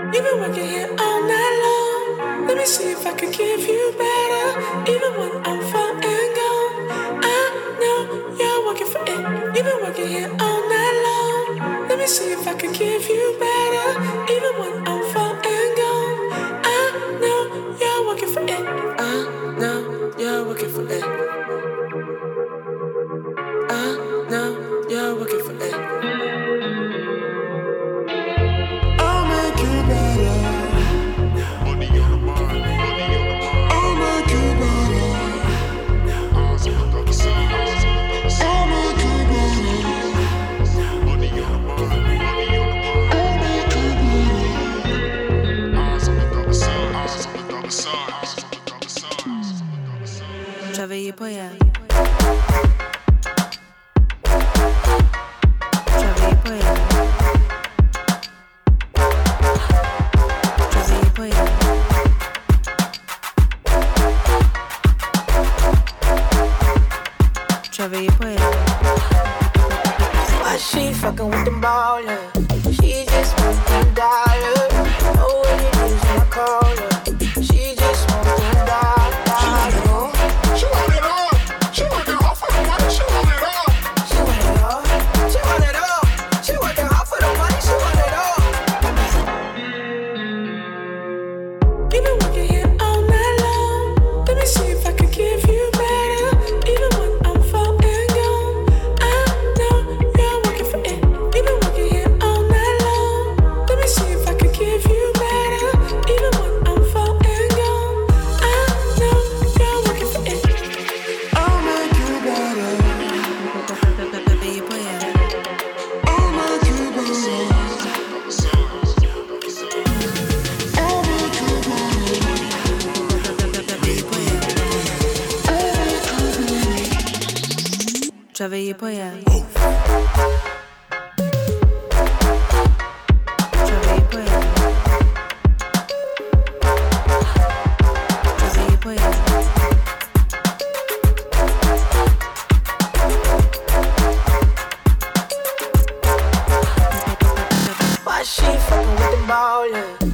You've been working here all night long. Let me see if I can give you better. Even when I'm far and gone, I know you're working for it. You've been working here all night long. Let me see if I can give you better. Even when I'm far and gone, I know you're working for it. I know you're working for it. I know you're working for it. I'll make you better. Money on the mind, money on the mind. I'll make you better. Eyes on the other side, eyes on the other side. I'll make you better. Money on the mind, money on the mind. I'll make you better. Eyes on the other side, eyes on the other side, eyes on the other side, eyes on the other side. Travailler pour y aller. Travailler pour elle. Why she fucking with them ballers? She just wants them dollars. Know what it is when I call her. She just wants them dollars. She want it all. She want it all for the money. She want it all. She want it all. She want it all. She want it all for the money. She want it all. You've been working here all night long. Let me see if I can give you better. Even when I'm far and gone, I know you're working for it. You've been working here all night long. Let me see if I can give you better. Even when I'm far and gone, I know you're working for it. I'll make you better. Travailler pour y aller. I'll make you better. I'll make you better. Travailler pour y aller. Travailler pour y aller. Travailler pour y aller. Why she fucking with them ballers?